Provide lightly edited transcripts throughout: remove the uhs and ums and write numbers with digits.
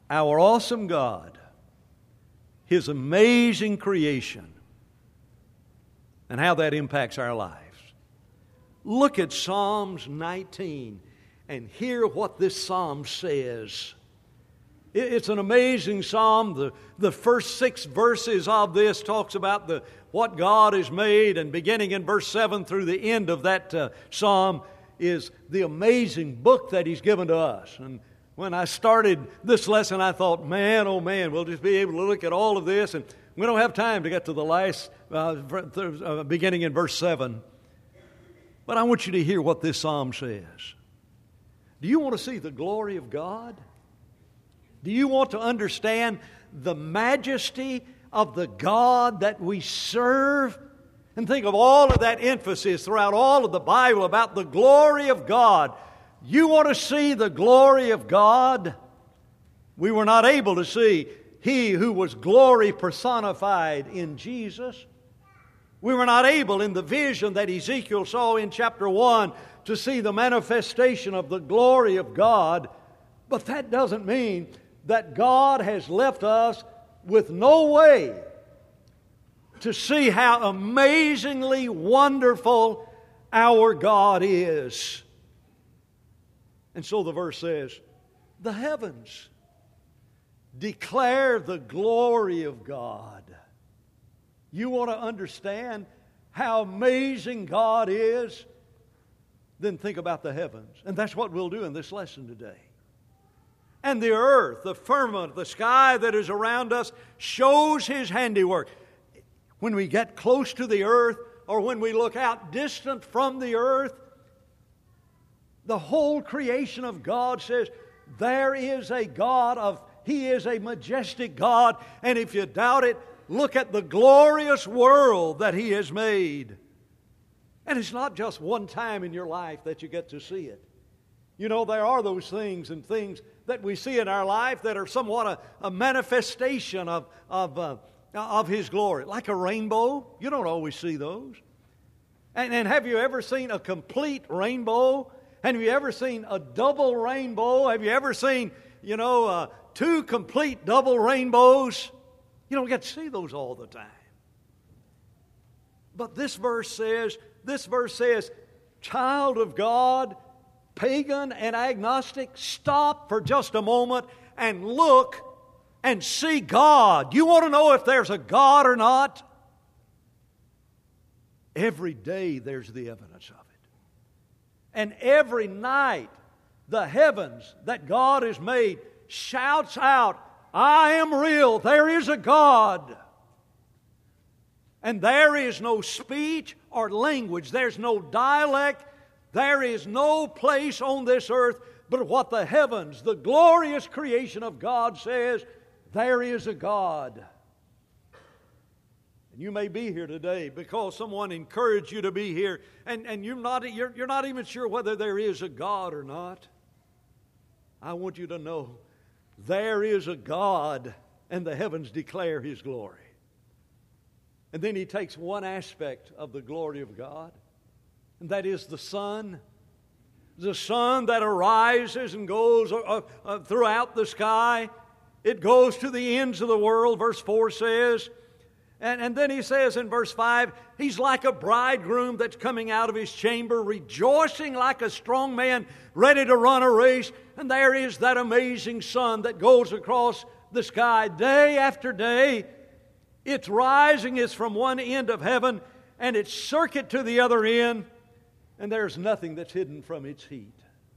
our awesome God, His amazing creation, and how that impacts our lives. Look at Psalms 19 and hear what this psalm says. It's an amazing psalm. The first 6 verses of this talks about what God has made, and beginning in verse 7 through the end of that psalm is the amazing book that He's given to us. And when I started this lesson, I thought, man, oh man, we'll just be able to look at all of this, and we don't have time to get to the last, beginning in verse 7. But I want you to hear what this psalm says. Do you want to see the glory of God? Do you want to understand the majesty of the God that we serve? And think of all of that emphasis throughout all of the Bible about the glory of God. You want to see the glory of God? We were not able to see He who was glory personified in Jesus. We were not able in the vision that Ezekiel saw in chapter 1 to see the manifestation of the glory of God. But that doesn't mean that God has left us with no way to see how amazingly wonderful our God is. And so the verse says, the heavens declare the glory of God. You want to understand how amazing God is? Then think about the heavens. And that's what we'll do in this lesson today. And the earth, the firmament, the sky that is around us shows His handiwork. When we get close to the earth, or when we look out distant from the earth, the whole creation of God says, there is a God He is a majestic God. And if you doubt it, look at the glorious world that He has made. And it's not just one time in your life that you get to see it. You know, there are those things and things that we see in our life that are somewhat a manifestation of His glory. Like a rainbow. You don't always see those. And have you ever seen a complete rainbow? Have you ever seen a double rainbow? Have you ever seen, 2 complete double rainbows? You don't get to see those all the time. But this verse says, child of God, pagan and agnostic, stop for just a moment and look and see God. You want to know if there's a God or not? Every day there's the evidence of it. And every night the heavens that God has made shouts out, I am real. There is a God. And there is no speech or language. There's no dialect. There is no place on this earth but what the heavens, the glorious creation of God says, there is a God. And you may be here today because someone encouraged you to be here, and you're not even sure whether there is a God or not. I want you to know there is a God, and the heavens declare His glory. And then He takes one aspect of the glory of God, and that is the sun. The sun that arises and goes throughout the sky. It goes to the ends of the world, verse 4 says. And then he says in verse 5, He's like a bridegroom that's coming out of his chamber, rejoicing like a strong man, ready to run a race. And there is that amazing sun that goes across the sky day after day. Its rising is from one end of heaven, and its circuit to the other end, and there's nothing that's hidden from its heat.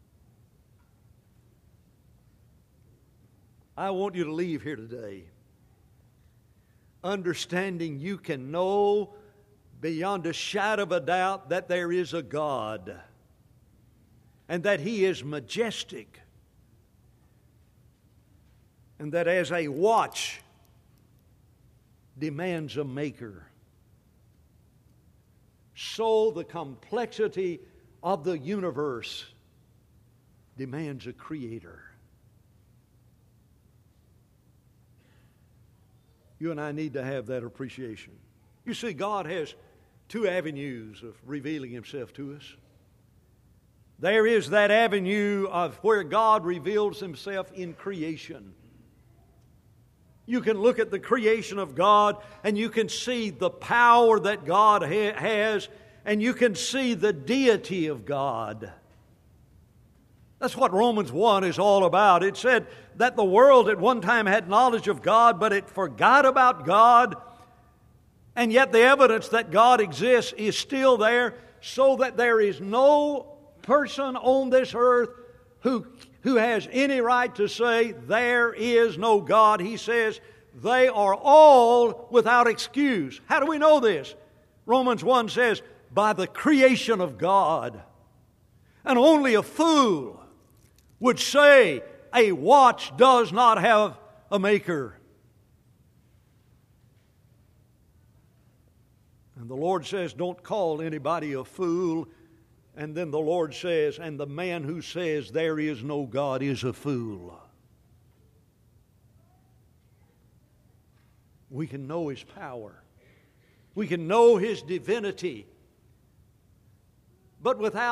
I want you to leave here today understanding you can know beyond a shadow of a doubt that there is a God and that He is majestic, and that as a watch demands a maker, so the complexity of the universe demands a creator. You and I need to have that appreciation. You see, God has 2 avenues of revealing Himself to us. There is that avenue of where God reveals Himself in creation. You can look at the creation of God and you can see the power that God has, and you can see the deity of God. That's what Romans 1 is all about. It said that the world at one time had knowledge of God, but it forgot about God. And yet the evidence that God exists is still there, so that there is no person on this earth who has any right to say there is no God. He says they are all without excuse. How do we know this? Romans 1 says, by the creation of God. And only a fool would say a watch does not have a maker. And the Lord says, don't call anybody a fool. And then the Lord says, and the man who says there is no God is a fool. We can know His power. We can know His divinity. But with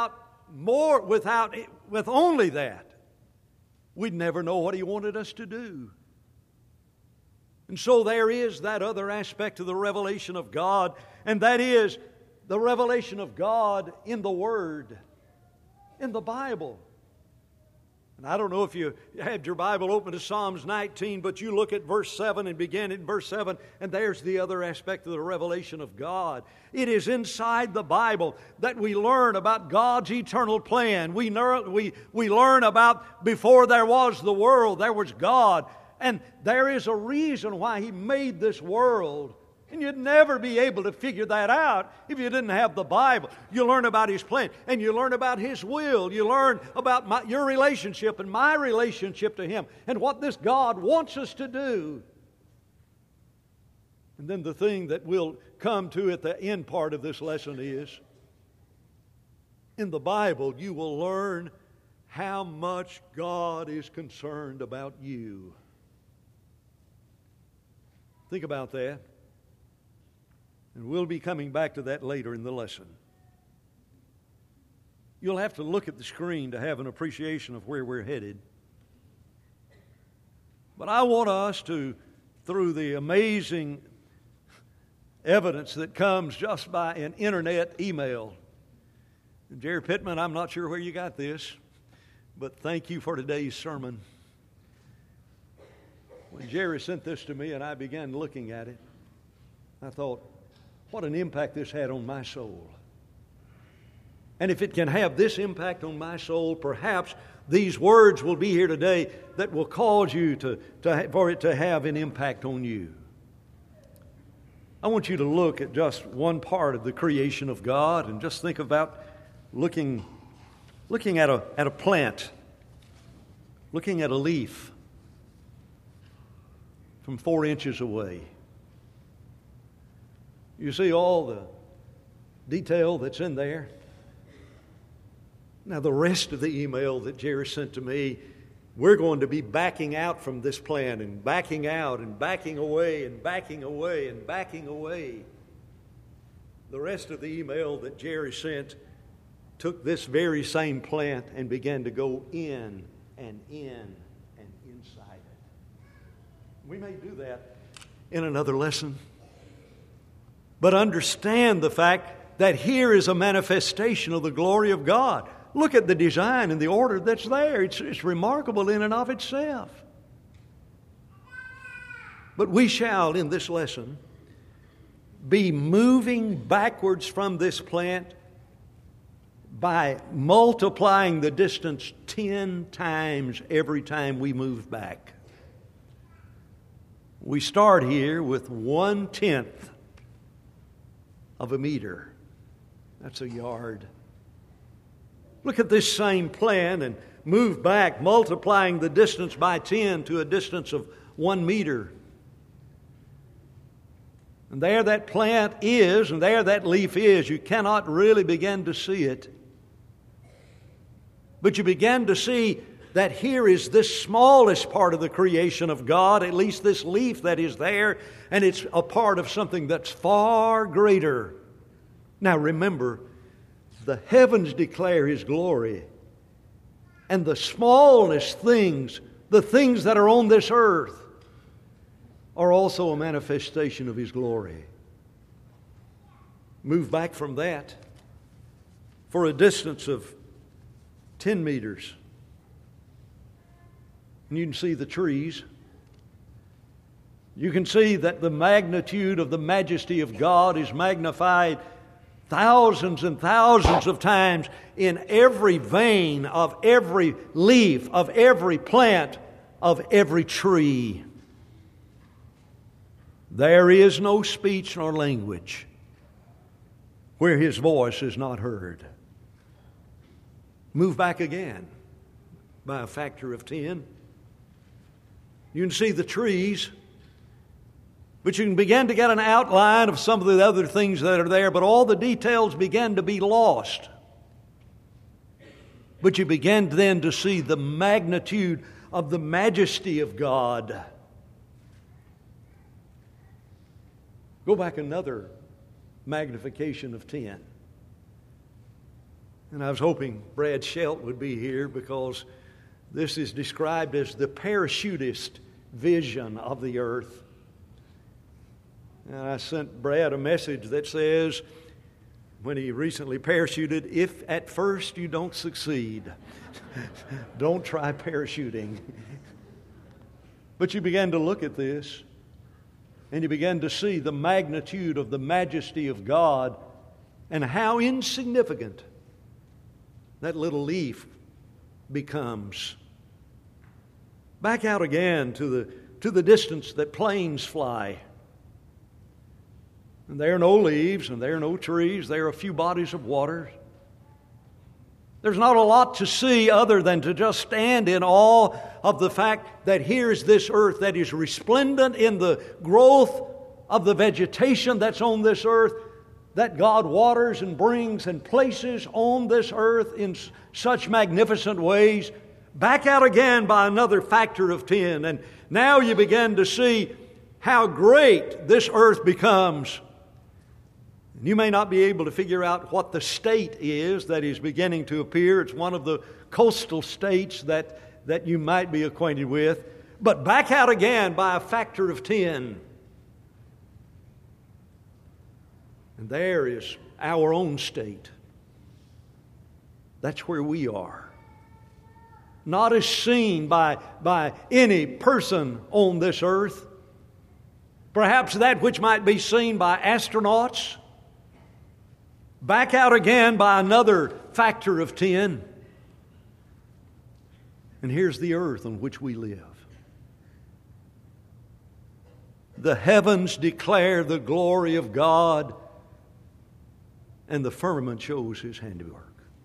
only that, we'd never know what He wanted us to do. And so there is that other aspect of the revelation of God, and that is the revelation of God in the Word, in the Bible. And I don't know if you had your Bible open to Psalms 19, but you look at verse 7 and begin in verse 7, and there's the other aspect of the revelation of God. It is inside the Bible that we learn about God's eternal plan. We learn about before there was the world, there was God. And there is a reason why He made this world. And you'd never be able to figure that out if you didn't have the Bible. You learn about His plan, and you learn about His will. You learn about your relationship and my relationship to Him, and what this God wants us to do. And then the thing that we'll come to at the end part of this lesson is, in the Bible you will learn how much God is concerned about you. Think about that. And we'll be coming back to that later in the lesson. You'll have to look at the screen to have an appreciation of where we're headed. But I want us to, through the amazing evidence that comes just by an internet email. And Jerry Pittman, I'm not sure where you got this, but thank you for today's sermon. When Jerry sent this to me and I began looking at it, I thought, what an impact this had on my soul. And if it can have this impact on my soul, perhaps these words will be here today that will cause you for it to have an impact on you. I want you to look at just one part of the creation of God and just think about looking at a plant, looking at a leaf from 4 inches away. You see all the detail that's in there. Now, the rest of the email that Jerry sent to me, we're going to be backing out from this plan and backing out and backing away and backing away and backing away. The rest of the email that Jerry sent took this very same plant and began to go in and in and inside it. We may do that in another lesson. But understand the fact that here is a manifestation of the glory of God. Look at the design and the order that's there. It's remarkable in and of itself. But we shall, in this lesson, be moving backwards from this plant by multiplying the distance 10 times every time we move back. We start here with 1/10 of a meter. That's a yard. Look at this same plan and move back, multiplying the distance by 10 to a distance of 1 meter. And there that plant is, and there that leaf is. You cannot really begin to see it. But you begin to see that here is this smallest part of the creation of God, at least this leaf that is there, and it's a part of something that's far greater. Now remember, the heavens declare His glory, and the smallest things, the things that are on this earth, are also a manifestation of His glory. Move back from that for a distance of 10 meters. And you can see the trees. You can see that the magnitude of the majesty of God is magnified thousands and thousands of times in every vein of every leaf, of every plant, of every tree. There is no speech nor language where His voice is not heard. Move back again by a factor of 10. You can see the trees, but you can begin to get an outline of some of the other things that are there, but all the details begin to be lost. But you begin then to see the magnitude of the majesty of God. Go back another magnification of 10. And I was hoping Brad Schelt would be here, because this is described as the parachutist vision of the earth. And I sent Brad a message that says, when he recently parachuted, if at first you don't succeed, don't try parachuting. But you began to look at this, and you began to see the magnitude of the majesty of God and how insignificant that little leaf becomes. Back out again to the distance that planes fly. And there are no leaves, and there are no trees. There are a few bodies of water. There's not a lot to see other than to just stand in awe of the fact that here's this earth that is resplendent in the growth of the vegetation that's on this earth, that God waters and brings and places on this earth in such magnificent ways. Back out again by another factor of 10, and now you begin to see how great this earth becomes. You may not be able to figure out what the state is that is beginning to appear. It's one of the coastal states that you might be acquainted with. But back out again by a factor of 10. And there is our own state. That's where we are. Not as seen by any person on this earth. Perhaps that which might be seen by astronauts. Back out again by another factor of 10. And here's the earth on which we live. The heavens declare the glory of God, and the firmament shows His handiwork.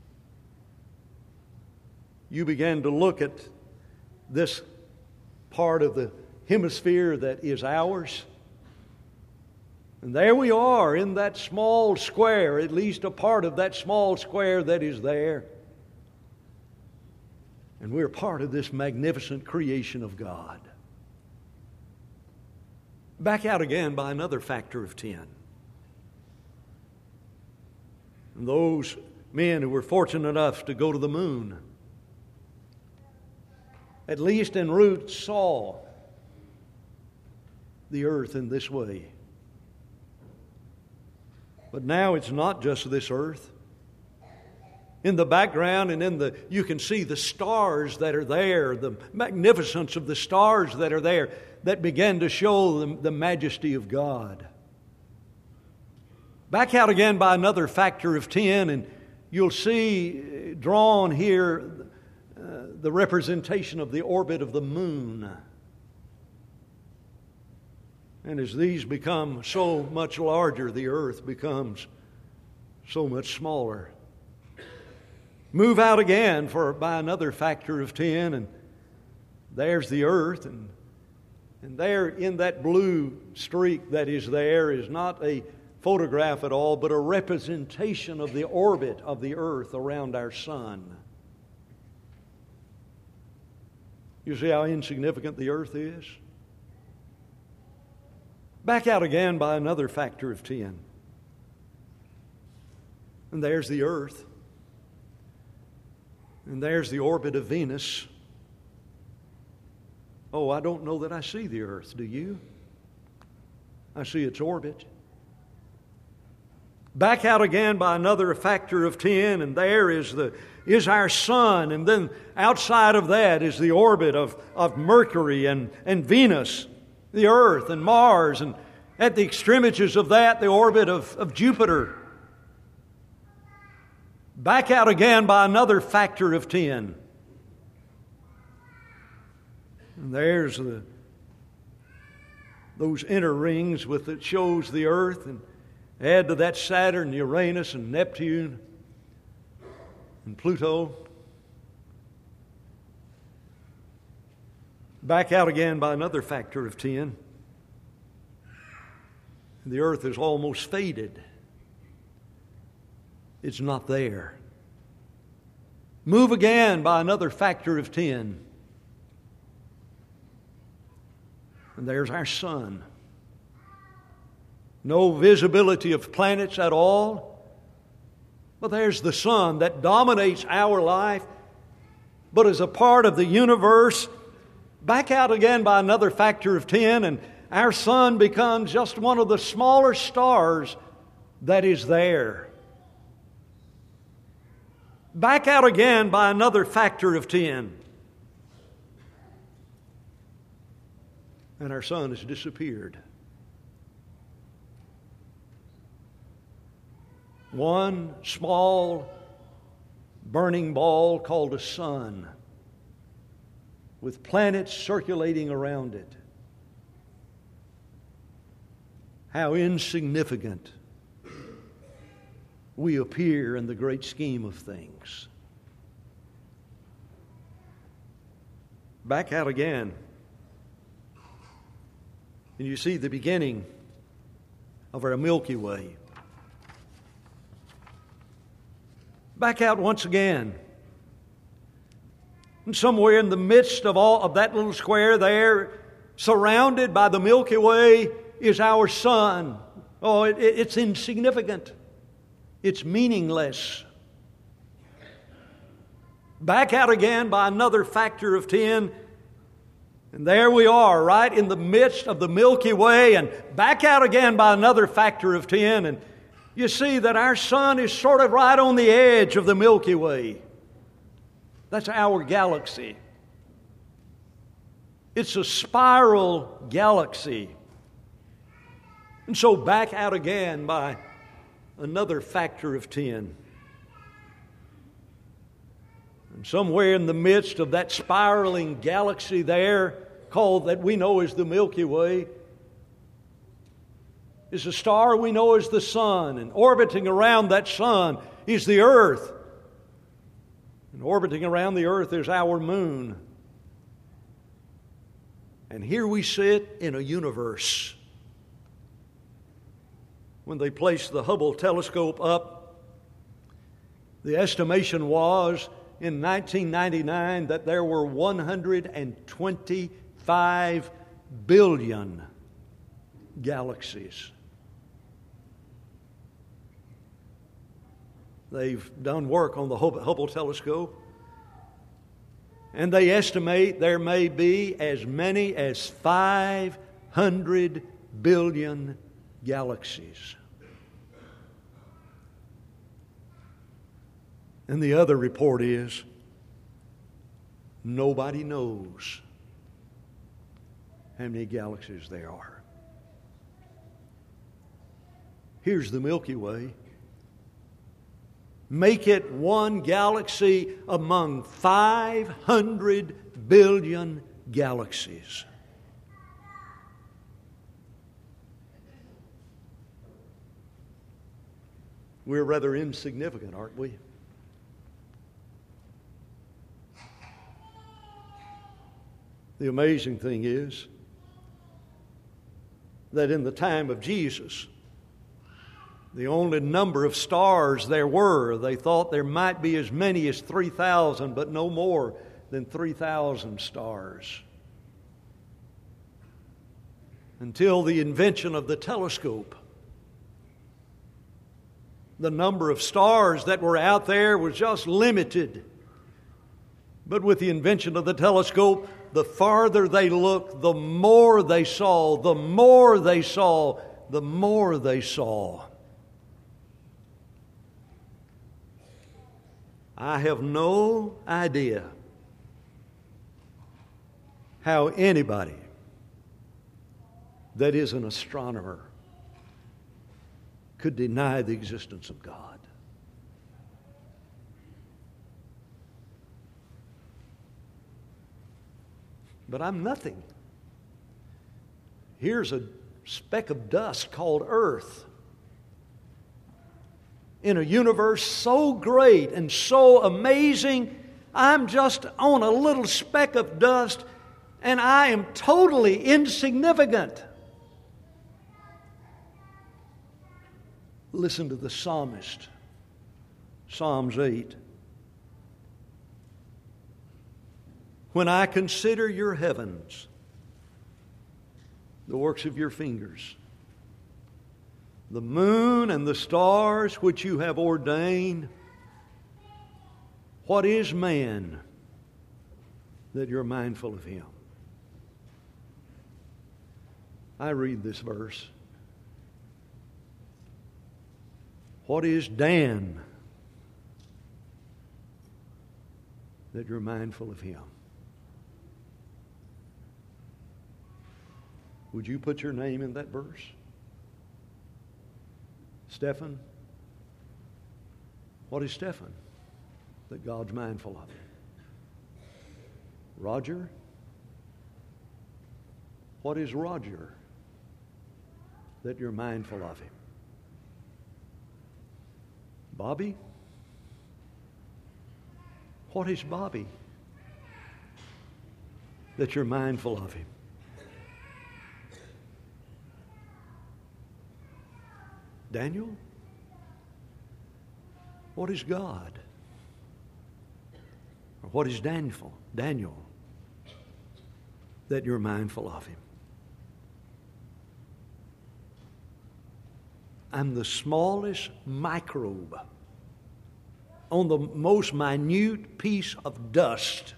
You begin to look at this part of the hemisphere that is ours. And there we are in that small square, at least a part of that small square that is there. And we're part of this magnificent creation of God. Back out again by another factor of 10. And those men who were fortunate enough to go to the moon, at least en route, saw the earth in this way. But now it's not just this earth. In the background and you can see the stars that are there, the magnificence of the stars that are there that begin to show the majesty of God. Back out again by another factor of 10, and you'll see drawn here the representation of the orbit of the moon. And as these become so much larger, the earth becomes so much smaller. Move out again by another factor of 10, and there's the earth. And there in that blue streak that is there is not a photograph at all, but a representation of the orbit of the earth around our sun. You see how insignificant the earth is? Back out again by another factor of 10. And there's the earth. And there's the orbit of Venus. Oh, I don't know that I see the earth, do you? I see its orbit. Back out again by another factor of 10, and there is our sun, and then outside of that is the orbit of Mercury and Venus, the Earth and Mars, and at the extremities of that, the orbit of Jupiter. Back out again by another factor of 10. And there's those inner rings that shows the Earth, and add to that Saturn, Uranus, and Neptune, and Pluto. Back out again by another factor of 10. The Earth is almost faded. It's not there. Move again by another factor of 10. And there's our sun. No visibility of planets at all. But there's the sun that dominates our life, but is a part of the universe. Back out again by another factor of 10, and our sun becomes just one of the smaller stars that is there. Back out again by another factor of 10. And our sun has disappeared. One small burning ball called a sun, with planets circulating around it. How insignificant we appear in the great scheme of things. Back out again, and you see the beginning of our Milky Way. Back out once again. And somewhere in the midst of all of that little square there, surrounded by the Milky Way, is our sun. Oh, it's insignificant. It's meaningless. Back out again by another factor of 10. And there we are, right in the midst of the Milky Way. And back out again by another factor of 10. And you see that our sun is sort of right on the edge of the Milky Way. That's our galaxy. It's a spiral galaxy. And so back out again by another factor of 10. And somewhere in the midst of that spiraling galaxy there, called that we know as the Milky Way, is a star we know as the sun, and orbiting around that sun is the earth. And orbiting around the earth is our moon. And here we sit in a universe. When they placed the Hubble telescope up, the estimation was in 1999 that there were 125 billion galaxies. They've done work on the Hubble telescope, and they estimate there may be as many as 500 billion galaxies. And the other report is nobody knows how many galaxies there are. Here's the Milky Way. Make it one galaxy among 500 billion galaxies. We're rather insignificant, aren't we? The amazing thing is that in the time of Jesus, the only number of stars there were, they thought there might be as many as 3,000, but no more than 3,000 stars. Until the invention of the telescope, the number of stars that were out there was just limited. But with the invention of the telescope, the farther they looked, the more they saw, the more they saw, the more they saw. I have no idea how anybody that is an astronomer could deny the existence of God. But I'm nothing. Here's a speck of dust called Earth in a universe so great and so amazing. I'm just on a little speck of dust, and I am totally insignificant. Listen to the psalmist, Psalms 8. When I consider your heavens, the works of your fingers, the moon and the stars which you have ordained, what is man that you're mindful of him? I read this verse. What is Dan that you're mindful of him? Would you put your name in that verse? Stephen? What is Stephen that God's mindful of him? Roger? What is Roger that you're mindful of him? Bobby? What is Bobby that you're mindful of him? Daniel? What is God? Or what is Daniel that you're mindful of him? I'm the smallest microbe on the most minute piece of dust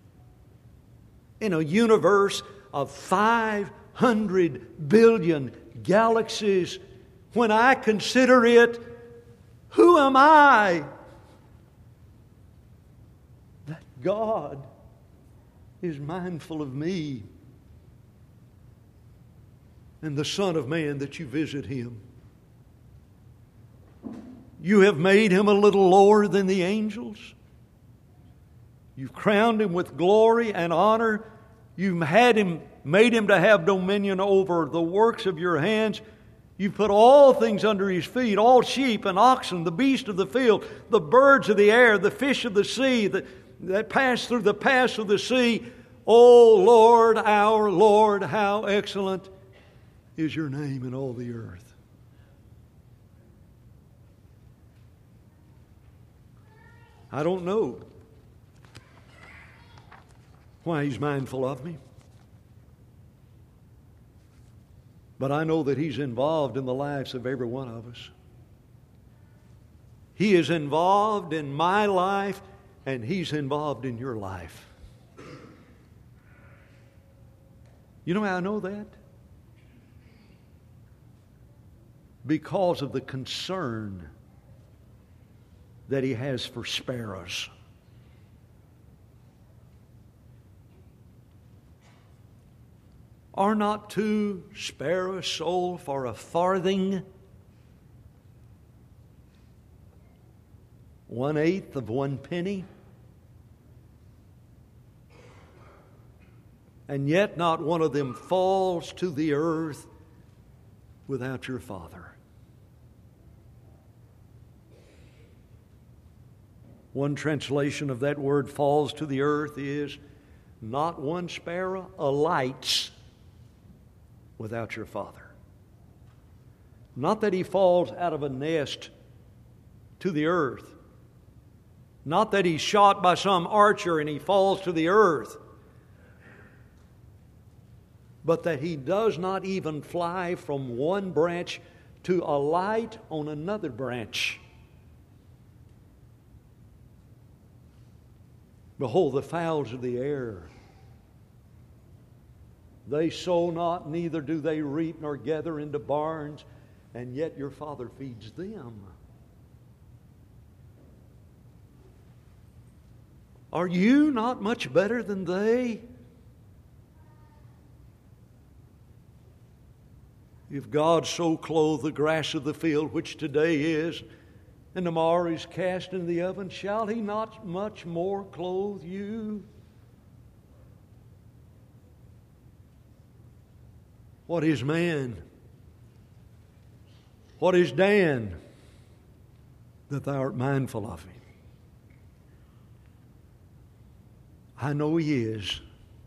in a universe of 500 billion galaxies. When I consider it, who am I that God is mindful of me and the Son of Man that you visit him? You have made him a little lower than the angels. You've crowned him with glory and honor. You've made him to have dominion over the works of your hands. You've put all things under his feet, all sheep and oxen, the beasts of the field, the birds of the air, the fish of the sea that pass through the paths of the sea. O Lord, our Lord, how excellent is your name in all the earth. I don't know why he's mindful of me. But I know that he's involved in the lives of every one of us. He is involved in my life, and he's involved in your life. You know how I know that? Because of the concern that he has for sparrows. Are not 2 sparrows sold for a farthing? 1/8 of 1 penny? And yet not one of them falls to the earth without your Father. One translation of that word falls to the earth is, not one sparrow alights without your Father. Not that he falls out of a nest to the earth. Not that he's shot by some archer and he falls to the earth. But that he does not even fly from one branch to alight on another branch. Behold, the fowls of the air, They sow not, neither do they reap nor gather into barns, and yet your Father feeds them. Are you not much better than they? If God so clothe the grass of the field, which today is, and tomorrow is cast in the oven, shall He not much more clothe you? What is man? What is Dan, that thou art mindful of him? I know He is,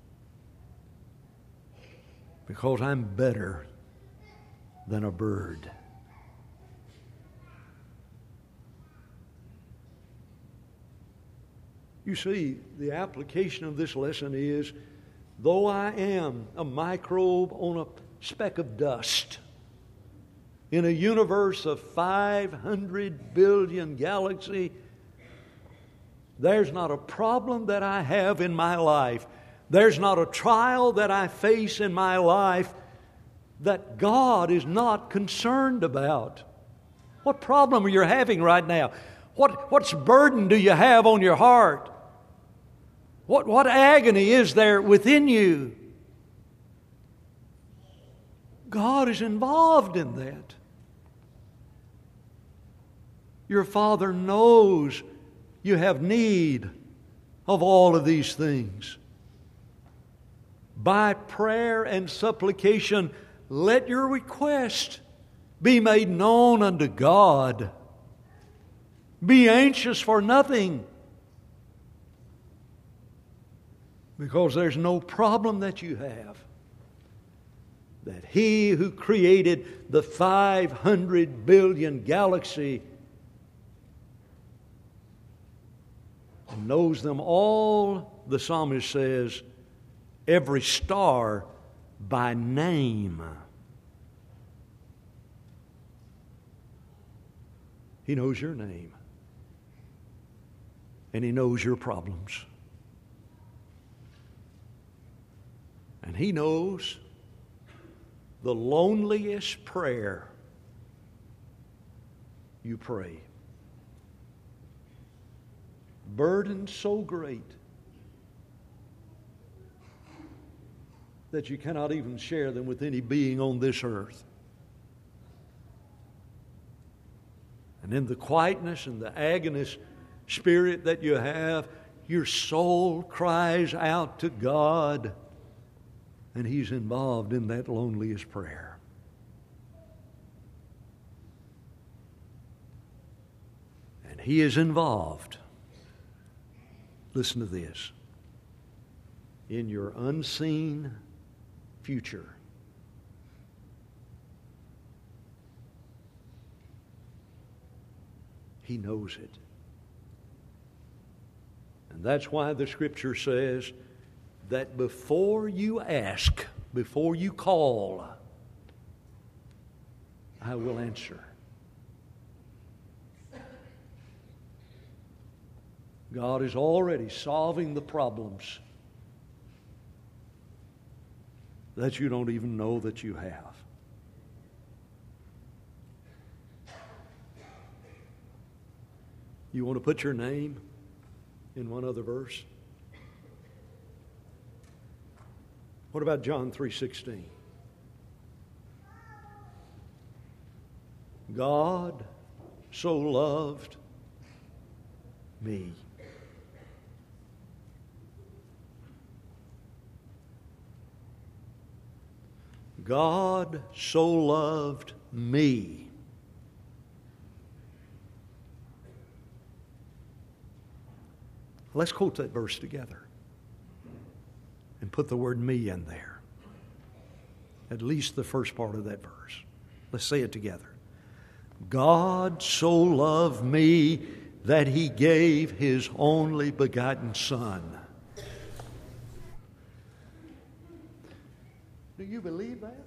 because I'm better than a bird. You see, the application of this lesson is, though I am a microbe on a speck of dust in a universe of 500 billion galaxies, there's not a problem that I have in my life, there's not a trial that I face in my life that God is not concerned about. What problem are you having right now? What's burden do you have on your heart? What agony is there within you? God is involved in that. Your Father knows you have need of all of these things. By prayer and supplication, let your request be made known unto God. Be anxious for nothing, because there's no problem that you have that He who created the 500 billion galaxy and knows them all, the psalmist says, every star by name. He knows your name. And He knows your problems. And He knows the loneliest prayer you pray. Burden so great that you cannot even share them with any being on this earth. And in the quietness and the agonist spirit that you have, your soul cries out to God, and He's involved in that loneliest prayer. And He is involved, listen to this, in your unseen future. He knows it. And that's why the Scripture says that before you ask, before you call, I will answer. God is already solving the problems that you don't even know that you have. You want to put your name in one other verse? What about John 3:16? God so loved me. God so loved me. Let's quote that verse together and put the word me in there. At least the first part of that verse. Let's say it together. God so loved me that He gave His only begotten Son. Do you believe that?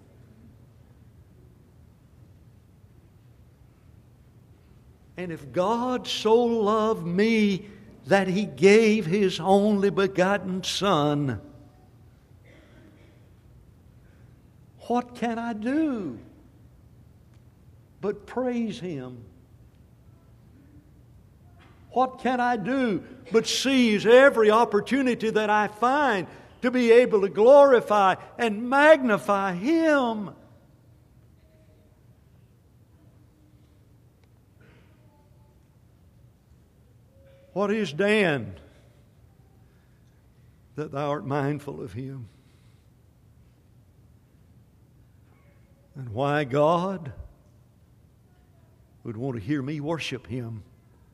And if God so loved me that He gave His only begotten Son, What can I do but praise Him? What can I do but seize every opportunity that I find to be able to glorify and magnify Him? What is Dan that Thou art mindful of him? And why God would want to hear me worship Him,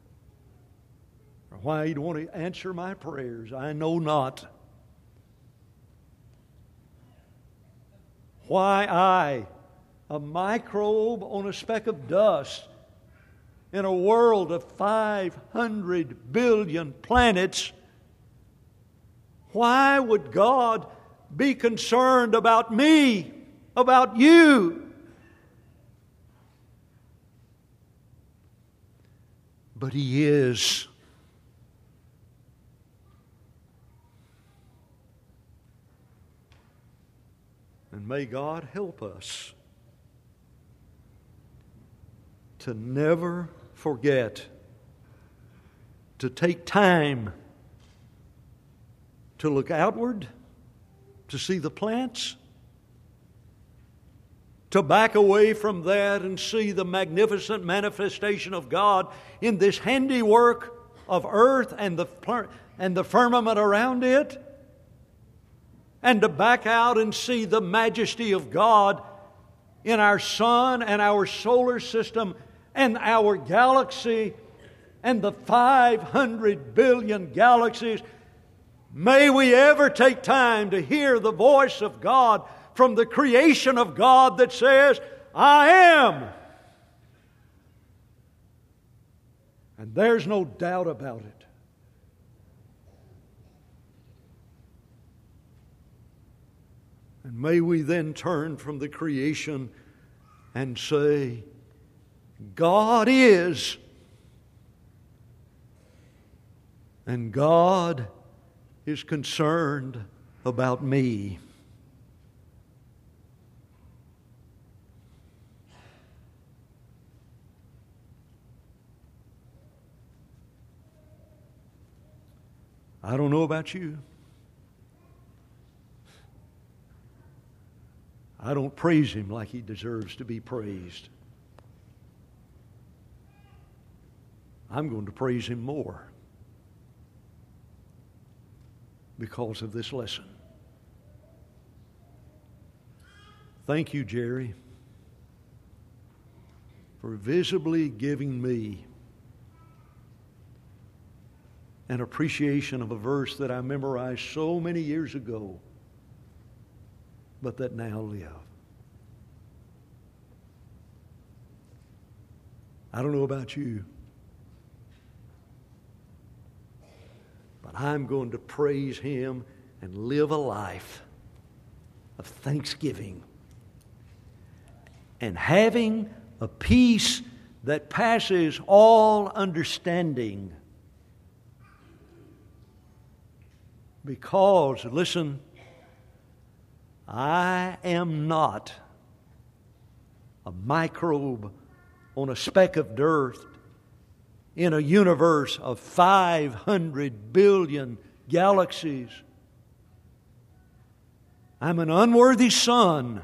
or why He'd want to answer my prayers, I know not. Why I, a microbe on a speck of dust in a world of 500 billion planets, why would God be concerned about me, about you? But He is. And may God help us to never forget to take time to look outward, to see the plants, to back away from that and see the magnificent manifestation of God in this handiwork of earth and the firmament around it, and to back out and see the majesty of God in our sun and our solar system and our galaxy and the 500 billion galaxies. May we ever take time to hear the voice of God from the creation of God that says, I am. And there's no doubt about it. And may we then turn from the creation and say, God is, and God is concerned about me. I don't know about you. I don't praise Him like He deserves to be praised. I'm going to praise Him more because of this lesson. Thank you, Jerry, for visibly giving me an appreciation of a verse that I memorized so many years ago, but that now live. I don't know about you, but I'm going to praise Him and live a life of thanksgiving and having a peace that passes all understanding. Because, listen, I am not a microbe on a speck of dirt in a universe of 500 billion galaxies. I'm an unworthy son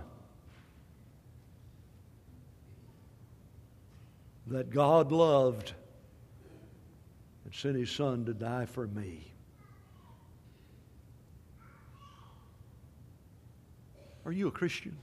that God loved and sent His Son to die for me. Are you a Christian?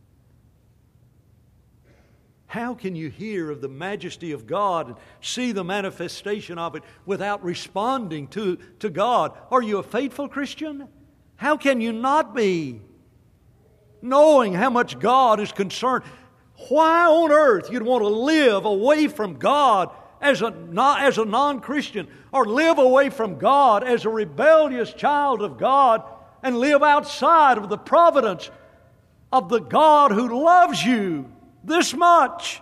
How can you hear of the majesty of God and see the manifestation of it without responding to God? Are you a faithful Christian? How can you not be? Knowing how much God is concerned. Why on earth you'd want to live away from God as a non-Christian, or live away from God as a rebellious child of God and live outside of the providence of the God who loves you this much?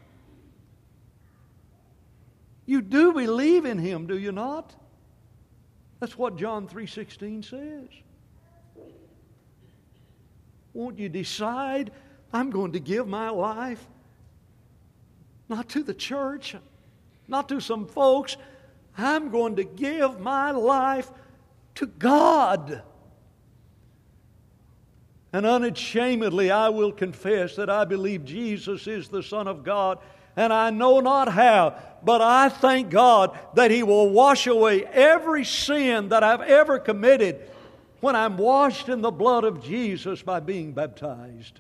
You do believe in Him, do you not? That's what John 3:16 says. Won't you decide, I'm going to give my life not to the church, not to some folks. I'm going to give my life to God. And unashamedly I will confess that I believe Jesus is the Son of God, and I know not how, but I thank God that He will wash away every sin that I've ever committed when I'm washed in the blood of Jesus by being baptized.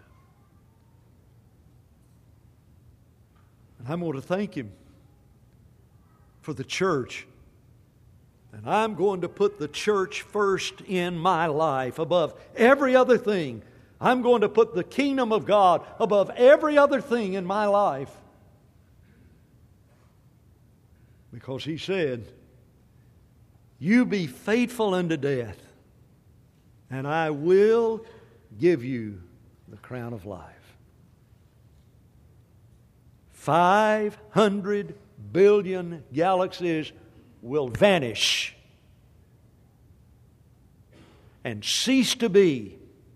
And I'm going to thank Him for the church. And I'm going to put the church first in my life above every other thing. I'm going to put the kingdom of God above every other thing in my life. Because He said, you be faithful unto death, and I will give you the crown of life. 500 billion galaxies will vanish and cease to be,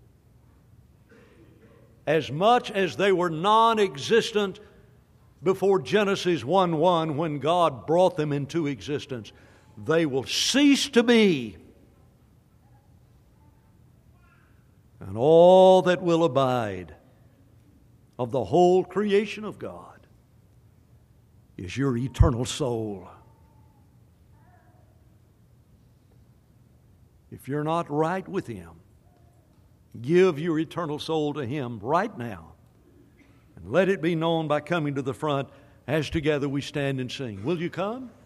as much as they were non-existent before Genesis 1:1 when God brought them into existence. They will cease to be. And all that will abide of the whole creation of God is your eternal soul. If you're not right with Him, give your eternal soul to Him right now. And let it be known by coming to the front as together we stand and sing. Will you come?